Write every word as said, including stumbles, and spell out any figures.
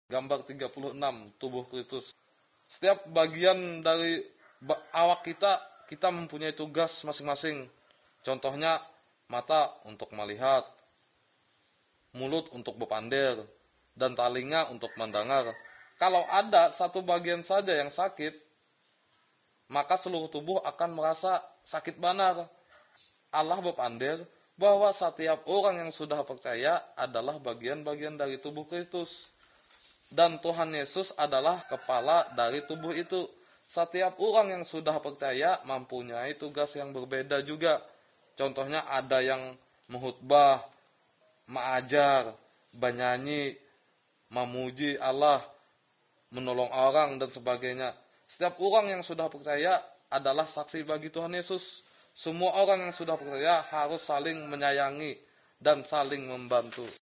Gambar tiga puluh enam, tubuh Kristus. Setiap bagian dari awak kita, kita mempunyai tugas masing-masing. Contohnya, mata untuk melihat, mulut untuk berpandel, dan telinga untuk mendengar. Kalau ada satu bagian saja yang sakit, maka seluruh tubuh akan merasa sakit benar. Allah berpandel bahwa setiap orang yang sudah percaya adalah bagian-bagian dari tubuh Kristus. Dan Tuhan Yesus adalah kepala dari tubuh itu. Setiap orang yang sudah percaya mempunyai tugas yang berbeda juga. Contohnya ada yang menghutbah, mengajar, bernyanyi, memuji Allah, menolong orang, dan sebagainya. Setiap orang yang sudah percaya adalah saksi bagi Tuhan Yesus. Semua orang yang sudah percaya harus saling menyayangi dan saling membantu.